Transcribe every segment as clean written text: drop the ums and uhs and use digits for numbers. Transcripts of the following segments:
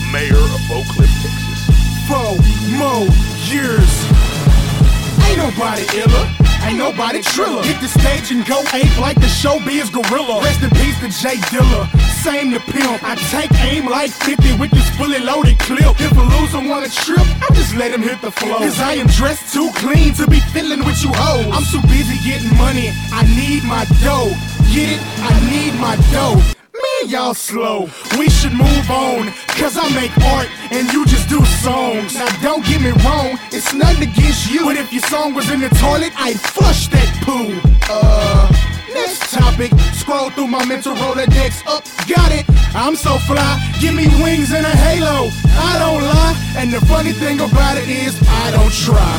mayor of Oak Cliff, Texas. 4 more years. Ain't nobody iller, ain't nobody triller. Hit the stage and go ape like the showbiz gorilla. Rest in peace to Jay Dilla, same to pimp. I take aim like 50 with this fully loaded clip. If a loser wanna trip, I just let him hit the floor. Cause I am dressed too clean to be fiddling with you hoes. I'm too busy getting money, I need my dough. Get it? I need my dough. Man, y'all slow. We should move on, cause I make art and you just do songs. Now don't get me wrong, it's nothing against you, but if your song was in the toilet, I'd flush that poo. Next topic. Scroll through my mental Rolodex. Up, got it. I'm so fly, give me wings and a halo. I don't lie, and the funny thing about it is I don't try.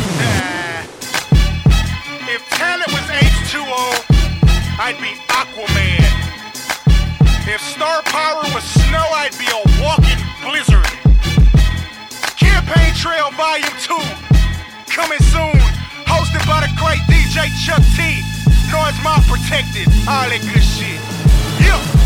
If talent was H2O, I'd be Aquaman. If star power was snow, I'd be a walking blizzard. Campaign Trail Volume 2, coming soon. Hosted by the great DJ Chuck T. Noise Mouth Protected, all that good shit. Yeah.